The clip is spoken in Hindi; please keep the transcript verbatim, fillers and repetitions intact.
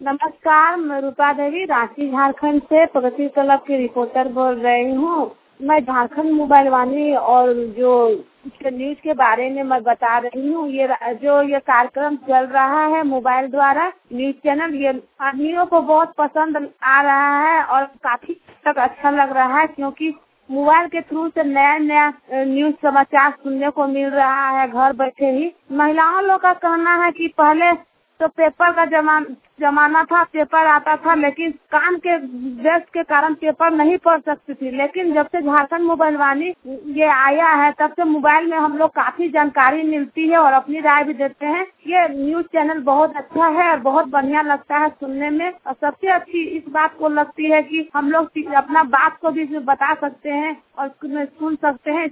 नमस्कार, मैं रूपा देवी रांची झारखंड से प्रगति क्लब की रिपोर्टर बोल रही हूँ। मैं झारखंड मोबाइल वाणी और जो न्यूज के बारे में मैं बता रही हूँ। ये जो ये कार्यक्रम चल रहा है मोबाइल द्वारा न्यूज चैनल, ये आदमियों को बहुत पसंद आ रहा है और काफी तक अच्छा लग रहा है, क्योंकि मोबाइल के थ्रू से नया नया न्यूज समाचार सुनने को मिल रहा है घर बैठे ही। महिलाओं लोग का कहना है कि पहले तो पेपर का जमाना जमाना था, पेपर आता था, लेकिन काम के व्यस्त के कारण पेपर नहीं पढ़ सकती थी। लेकिन जब से झारखंड मोबाइल वाणी ये आया है, तब से मोबाइल में हम लोग काफी जानकारी मिलती है और अपनी राय भी देते हैं। ये न्यूज चैनल बहुत अच्छा है और बहुत बढ़िया लगता है सुनने में। और सबसे अच्छी इस बात को लगती है कि हम लोग अपना बात को भी बता सकते हैं और सुन सकते हैं।